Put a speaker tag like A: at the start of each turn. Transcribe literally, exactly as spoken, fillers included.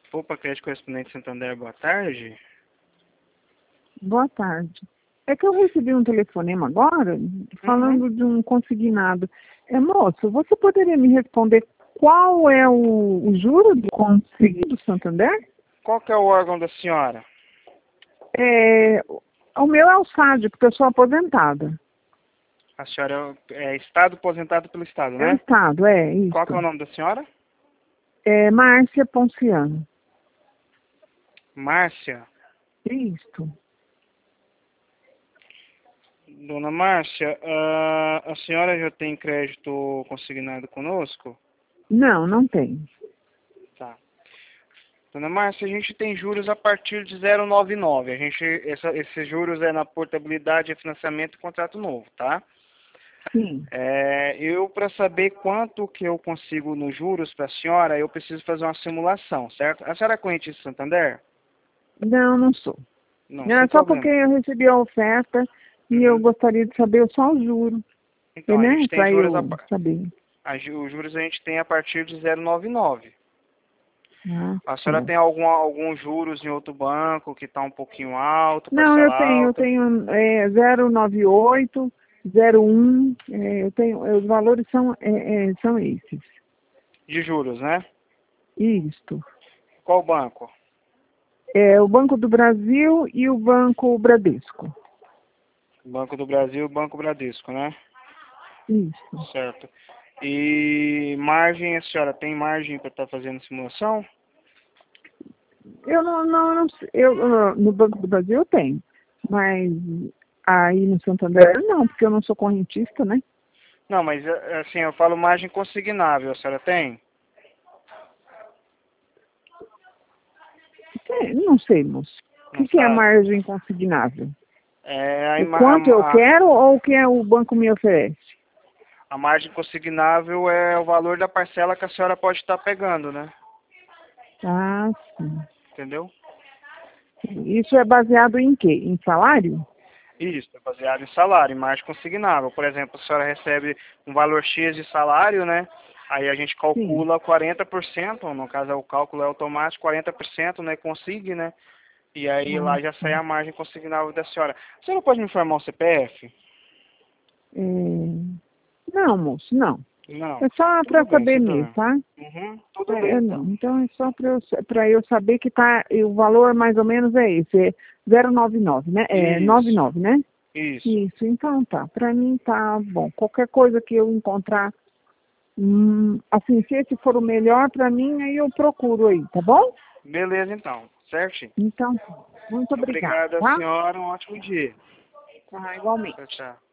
A: Opa, crédito correspondente Santander, boa tarde.
B: Boa tarde. É que eu recebi um telefonema agora falando
A: Uhum.
B: de um consignado. É, moço, você poderia me responder qual é o, o juro do consignado do Santander?
A: Qual que é o órgão da senhora?
B: É, o meu é o S A D, porque eu sou aposentada.
A: A senhora é é Estado aposentado pelo Estado,
B: É o
A: né?
B: Estado, é
A: Qual que é o
B: isso.
A: nome da senhora?
B: É Márcia Ponciano.
A: Márcia.
B: Isso.
A: Dona Márcia, ah, a senhora já tem crédito consignado conosco?
B: Não, não tem.
A: Tá. Dona Márcia, a gente tem juros a partir de zero vírgula noventa e nove. A gente, essa, esses juros é na portabilidade, financiamento e contrato novo, tá?
B: Sim.
A: É, eu, para saber quanto que eu consigo nos juros para a senhora, eu preciso fazer uma simulação, certo? A senhora é correntista de Santander?
B: Não, não sou.
A: Não,
B: É
A: sem
B: só porque
A: problema.
B: eu recebi a oferta e eu
A: Uhum.
B: gostaria de saber só o juro.
A: Então,
B: É,
A: a
B: né?
A: gente tem
B: Para
A: juros a,
B: eu
A: par-
B: saber.
A: a ju- os juros a gente tem a partir de zero vírgula noventa e nove.
B: Ah,
A: A senhora
B: sim.
A: tem algum, alguns juros em outro banco que está um pouquinho alto,
B: Não, eu
A: parcela
B: tenho, eu
A: alta,
B: tenho é, zero nove oito, zero um, é, eu tenho, é, os valores são, é, é, são esses.
A: de juros, né?
B: Isto.
A: Qual banco?
B: É o Banco do Brasil e o Banco Bradesco.
A: Banco do Brasil e Banco Bradesco, né?
B: Isso.
A: Certo. E margem, a senhora tem margem para estar fazendo simulação?
B: Eu não, não, não sei, eu, eu- no Banco do Brasil eu tenho, mas aí no Santander não, porque eu não sou correntista, né?
A: Não, mas é, assim, eu falo margem consignável, a senhora tem?
B: É, não sei, moço. O
A: Não
B: que, que é
A: sabe?
B: margem consignável?
A: É, a,
B: O
A: ima-
B: quanto eu
A: a, a,
B: quero ou o que é o banco me oferece?
A: a margem consignável é o valor da parcela que a senhora pode estar pegando, né?
B: Ah, sim.
A: Entendeu?
B: Isso é baseado em quê? Em salário?
A: Isso, é baseado em salário, em margem consignável. Por exemplo, a senhora recebe um valor X de salário, né? Aí a gente
B: Sim.
A: calcula quarenta por cento, no caso o cálculo é automático, quarenta por cento, né? Consigne, né? E aí
B: Ah,
A: lá já sai
B: sim.
A: a margem consignável da senhora. A senhora pode me informar o C P F?
B: É, não, moço, não.
A: Não.
B: É só para
A: Tudo bem,
B: saber
A: sem
B: mesmo,
A: problema.
B: tá?
A: Uhum, tudo
B: É,
A: bem
B: é,
A: então.
B: não. Então é só para eu, para eu saber que tá, e o valor mais ou menos é esse, é zero vírgula noventa e nove, né? É noventa e
A: Isso,
B: nove, né?
A: isso.
B: Isso, então tá. Para mim tá bom. Qualquer coisa que eu encontrar, hum, assim, se esse for o melhor para mim, aí eu procuro aí, tá bom?
A: Beleza então, certo?
B: Então, muito obrigada,
A: Obrigado,
B: tá?
A: senhora. Um ótimo dia.
B: Tá, igualmente.
A: Tchau, tchau.